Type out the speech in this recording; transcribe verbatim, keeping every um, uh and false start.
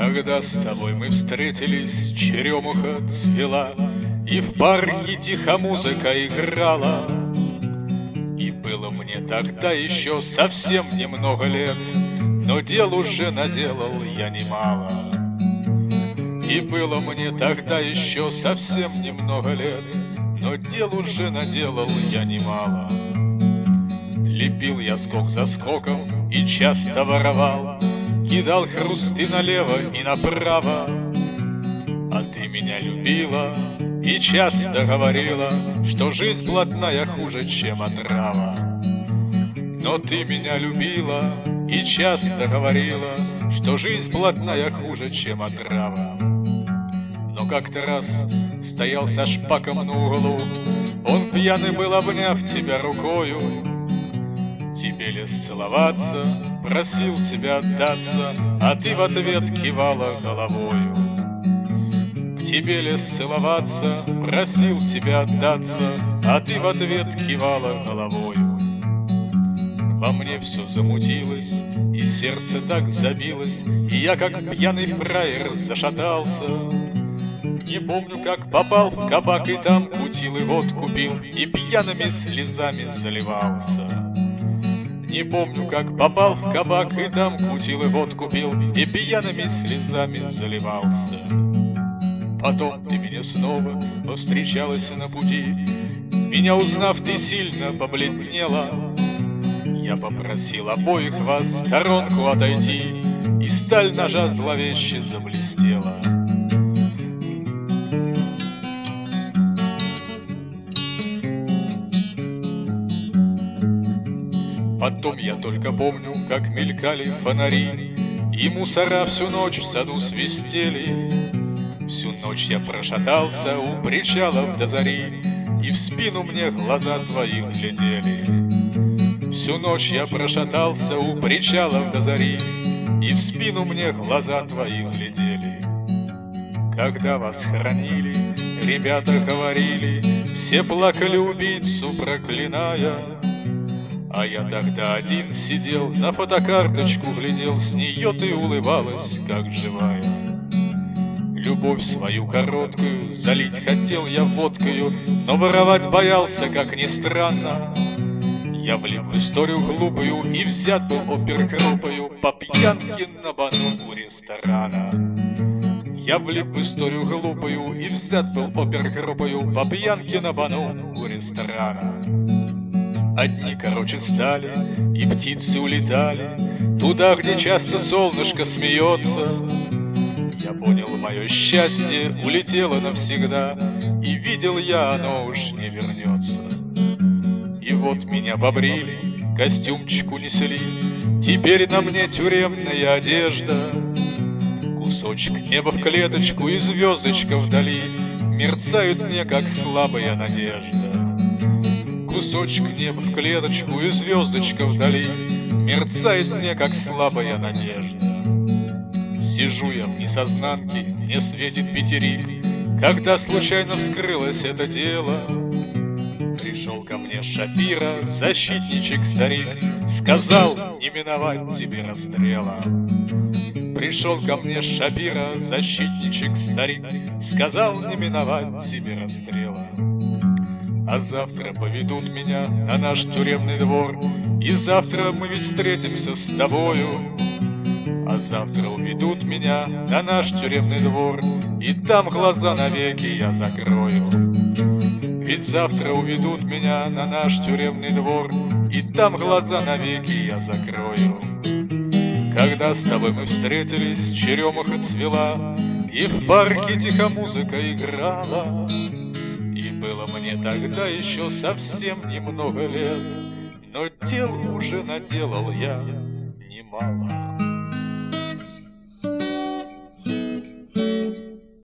Когда с тобой мы встретились, черемуха цвела, и в парке тихо музыка играла. И было мне тогда еще совсем немного лет, но дел уже наделал я немало. И было мне тогда еще совсем немного лет, но дел уже наделал я немало. Лепил я скок за скоком и часто воровал, кидал хрусты налево и направо. А ты меня любила и часто говорила, что жизнь блатная хуже, чем отрава. Но ты меня любила и часто говорила, что жизнь блатная хуже, чем отрава. Но как-то раз стоял со шпаком на углу, он пьяный был, обняв тебя рукою. Тебе ли сцеловаться, просил тебя отдаться, а ты в ответ кивала головою. К тебе ли сцеловаться, просил тебя отдаться, а ты в ответ кивала головою. Во мне все замутилось, и сердце так забилось, и я, как пьяный фраер, зашатался. Не помню, как попал в кабак, и там кутил и водку пил, и пьяными слезами заливался. Не помню, как попал в кабак, и там кутил и водку пил, и пьяными слезами заливался. Потом ты меня снова повстречалась на пути, меня узнав, ты сильно побледнела. Я попросил обоих вас в сторонку отойти, и сталь ножа зловеще заблестела. Потом я только помню, как мелькали фонари, и мусора всю ночь в саду свистели. Всю ночь я прошатался у причалов до зари, и в спину мне глаза твои глядели. Всю ночь я прошатался у причалов до зари, и в спину мне глаза твои глядели. Когда вас хоронили, ребята говорили, все плакали убийцу проклиная. А я тогда один сидел, на фотокарточку глядел, с нее ты улыбалась, как живая. Любовь свою короткую залить хотел я водкою, но воровать боялся, как ни странно. Я влип в историю глупую и взят был опергруппою по пьянке на бану у ресторана. Я влип в историю глупую и взят был опергруппою по пьянке на бану у ресторана. Одни короче стали, и птицы улетали туда, где часто солнышко смеется. Я понял, мое счастье улетело навсегда, и видел я, оно уж не вернется. И вот меня побрили, костюмчик унесли, теперь на мне тюремная одежда. Кусочек неба в клеточку и звездочка вдали мерцают мне, как слабая надежда. Кусочек неба в клеточку и звездочка вдали мерцает мне, как слабая надежда. Сижу я в несознанке, мне светит пятерик, когда случайно вскрылось это дело. Пришел ко мне Шапира, защитничек старик, сказал, не миновать тебе расстрела. Пришел ко мне Шапира, защитничек старик, сказал, не миновать тебе расстрела. А завтра поведут меня на наш тюремный двор, и завтра мы ведь встретимся с тобою. А завтра уведут меня на наш тюремный двор, и там глаза навеки я закрою. Ведь завтра уведут меня на наш тюремный двор, и там глаза навеки я закрою. Когда с тобой мы встретились, черемуха цвела, и в парке тихо музыка играла. И было мне тогда еще совсем немного лет, но дел уже наделал я немало.